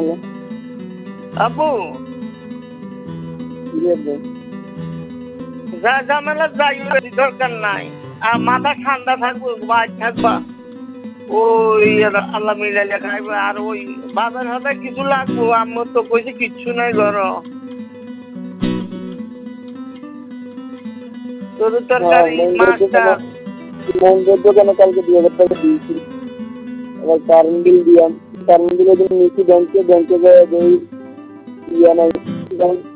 তাহলে। আপু জি আব্বু। যা ঝামেলা যাই দরকার নাই, আর মাথা ঠান্ডা থাকবো, বাইর থাকবা, ওই আল্লাহ মিলাইলে খাইবে। আর ওই বাজার হাতে কিছু লাগবো, আম্মু তো কইছে কিচ্ছু নাই ঘর, গরুর হ্যাঁ, তরকারি মাছ টাছ। মন্দিরের দোকানে কালকে 2000 টাকা দিয়েছি। এবার কারেন্ট বিল দিলাম, কারেন্ট বিলের জন্য নিচ্ছি ব্যাংকে, ব্যাংকে যায় ইয়া নাই